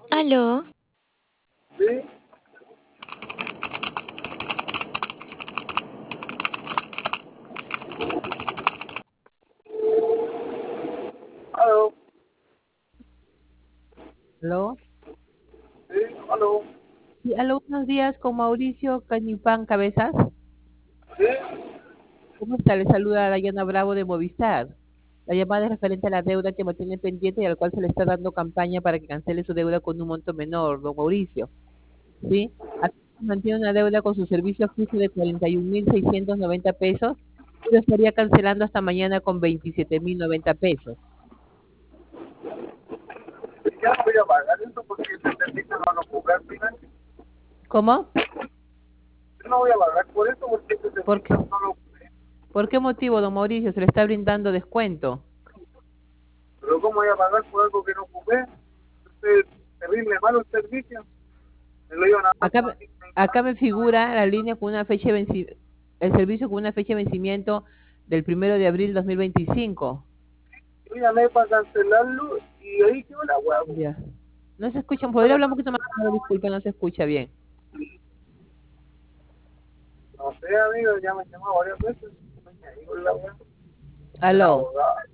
Aló, Sí, aló, ¿Aló? sí, aló, Sí, aló, buenos días, con Mauricio Cañipán Cabezas. sí, ¿Cómo está? Le saluda Dayana Bravo de Movistar. La llamada es referente a la deuda que mantiene pendiente y al cual se le está dando campaña para que cancele su deuda con un monto menor, don Mauricio. ¿Sí? Aquí mantiene una deuda con su servicio fijo de 41.690 pesos y lo estaría cancelando hasta mañana con 27.090 pesos. ya no voy a pagar eso porque el servicio no lo ocupé al final. ¿Cómo? Yo no voy a pagar por eso porque este ¿Por servicio qué? no lo ocupé. ¿Por qué motivo, don Mauricio? Se le está brindando descuento. Pero ¿cómo voy a pagar por algo que no ocupé? Es terrible malo el servicio. Me lo iban a dar Acá, como así. acá me figura la línea con una fecha de el servicio con una fecha de vencimiento del 1 de abril 2025. Yo llamé para cancelarlo y ahí quedó la hueá. Ya. No se escucha, podría hablar un poquito más, claro? Disculpa, no se escucha bien. No sé, amigo, ya me llamó varias veces. No me con la hueá. El Aló. abogado.